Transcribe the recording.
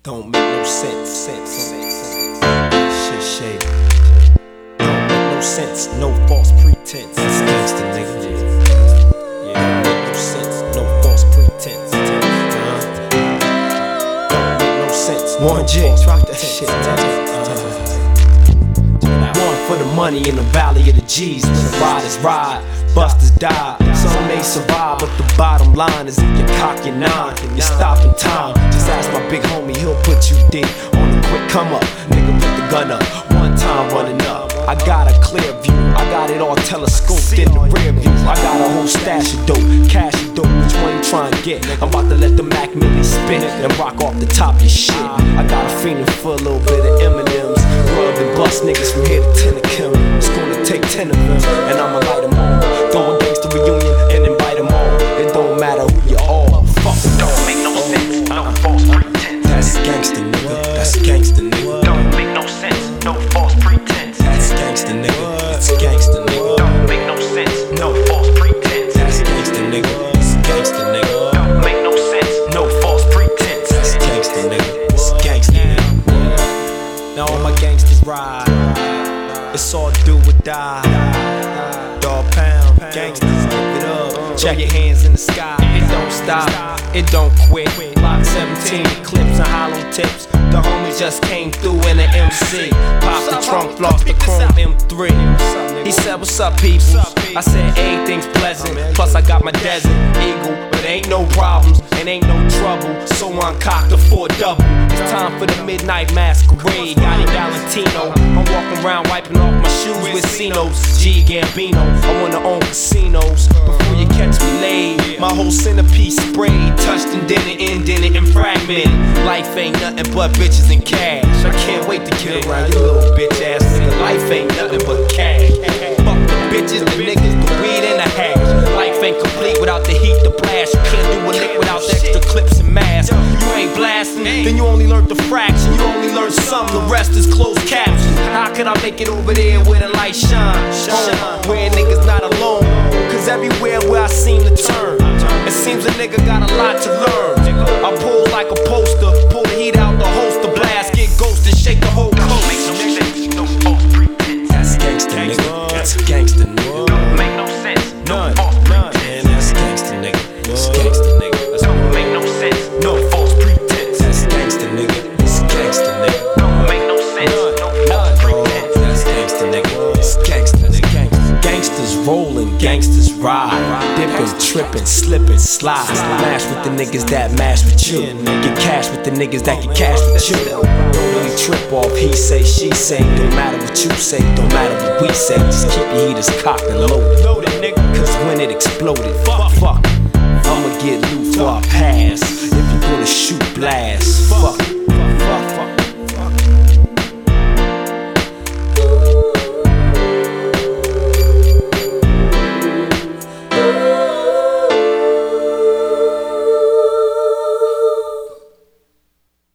Don't make no sense. Shit shady. Don't make no sense. No false pretense. That's gangsta, nigga. Yeah, don't make no sense. No false pretense. Don't make no sense. One J, rock that shit. One for the money in the valley of the G's. When the riders ride, busters die. Some may survive, but the bottom line is if you cock your nine, you're stopping time. Just ask my big homie, he'll put you dead on a quick come up. Nigga, put the gun up, one time running up. I got a clear view, I got it all telescoped in the rear view. I got a whole stash of dope, cash of dope. Which one you trying to get? I'm about to let the Mac Millie spin and rock off the top of your shit. I got a feeling for a little bit of M&M's. Rub and bust niggas from here to Tennessee. It's gonna take 10 of them, and I'ma light them all. Throw a gangsta reunion and invite them all. It don't matter who you are. Fuck it. Don't make no sense, no false pretense. That's gangsta, nigga. That's gangsta, nigga. Don't make no sense, no false pretense. That's gangsta, nigga. It's gangsta, nigga. Don't make no sense, no false pretense. That's gangsta, nigga. It's gangsta, nigga. Don't make no sense, no false pretense. That's gangsta, nigga. It's gangsta, nigga. Now all my gangsters ride. It's all do or die. Dog pound, gangsters, give it up. Check your hands in the sky. It don't stop, it don't quit. Block 17, clips and hollow tips. The homies just came through in an MC. Pop the trunk, floss the chrome M3. He said, what's up, people? I said, everything's pleasant. Plus, I got my Desert Eagle. But ain't no problems and ain't no trouble. So I cocked a 4-double. It's time for the midnight masquerade. Got it Valentino. I'm walking around wiping off my shoes with Cinos. G Gambino. I wanna own casinos. Before you catch me laid, my whole centerpiece sprayed. Touched and did it, indented and fragmented. Life ain't nothing but bitches and cash. I can't wait to get around you little bitch ass nigga. Life ain't nothing but cash. Fuck the bitches, the niggas, the weed and the hash. Life ain't complete without the heat, the blast. You can't do a lick without the extra clips and masks. You ain't blasting, then you only learned the fraction. You only learned some, the rest is closed captions. How could I make it over there where the light shine? Where niggas not alone. Cause everywhere where I seem to turn, it seems a nigga got a lot to learn. I pull like a poster, pull the heat out the holster, blast, get ghosted, shake the whole coast. Don't make no sense, no false pretense. That's gangsta, nigga. That's gangsta, nigga. Don't make no sense, no false pretense. That's gangsta, nigga. That's gangsta, nigga. Don't make no sense, no false pretense. That's gangsta, nigga. It's gangsta, nigga. Don't make no sense, no false pretense. That's gangsta, nigga. It's gangsta, nigga. Gangsters rolling, gangsters ride. Dipping, tripping, slipping, slide. Mash with the niggas that mash with you. Get cash with the niggas that get cash with you. Don't really trip off, he say, she say. Don't matter what you say, don't matter what we say. Just keep your heaters cocked and loaded. Cause when it exploded, fuck, I'ma get loot for I pass. If you gonna shoot, blast, fuck.